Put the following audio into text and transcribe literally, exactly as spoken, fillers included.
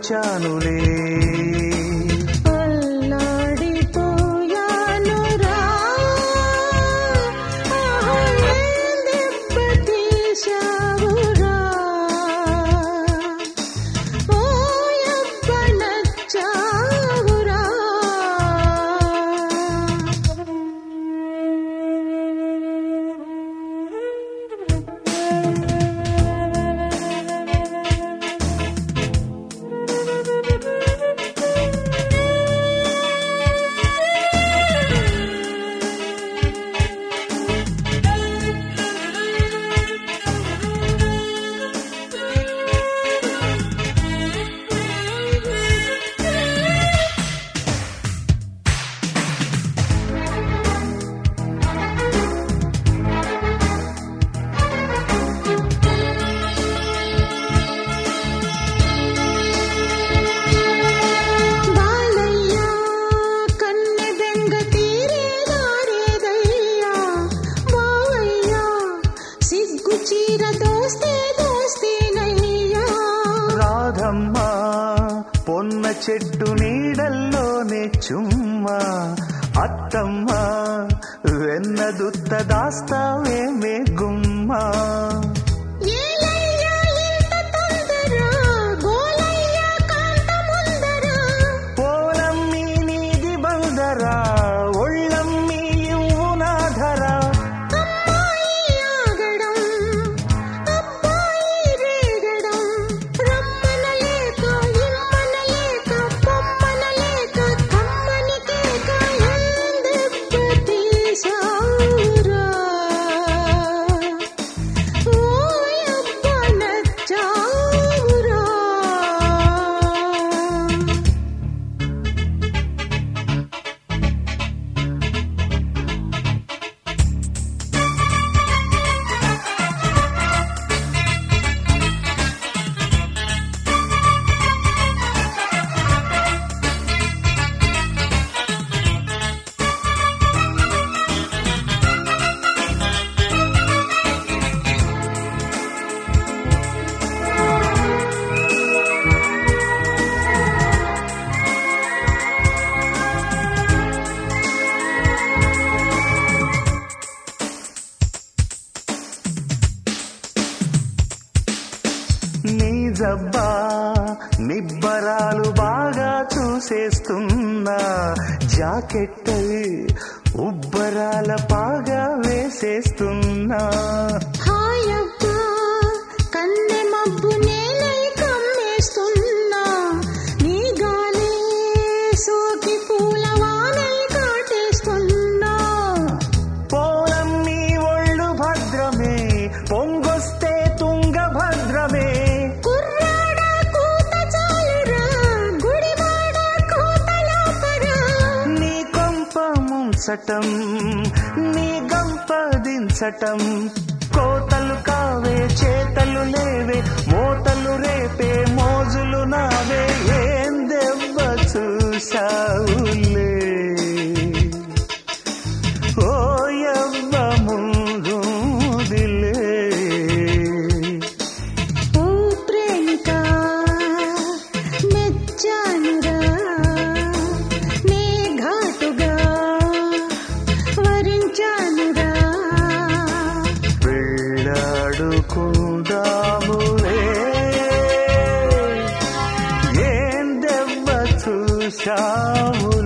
వచ్చానులే. రాధమ్మా పొన్న చెట్టు నీడల్లోనే చుమ్మా, అత్తమ్మ వెన్నదుత్త దాస్తావేమే గుమ్మా. పోలమ్మీ నీది బందరా, ఒళ్ళమ్మీ ఇవ్వు నాధరా. నీ జబ్బా నిబ్బరాలు బాగా చూసేస్తున్నా, జాకెట్ ఉబ్బరాల పాగా వేసేస్తున్నా. కన్నె మబ్బు నేలై కమ్మేస్తున్నా, నీ గాలి సోకి పూలవానై కాటేస్తున్నా. పోలమ్మీ ఒళ్ళు భద్రమే, పొంగొస్తే తుంగభద్రమే. సటం నీ గంపదించటం, కోతలు కావే చేతలు లేవే, మోతలు రేపే మోజులు నావే. ఏం దెబ్బ చూశావులే ఓ యవ్వ ముందుదిలే. ఓ ప్రేమిక మెచ్చానురా, నే ఘాటుగా వరించానురా. పెళ్ళాడుకుందాములే, ఏం దెబ్బ చూశావులే.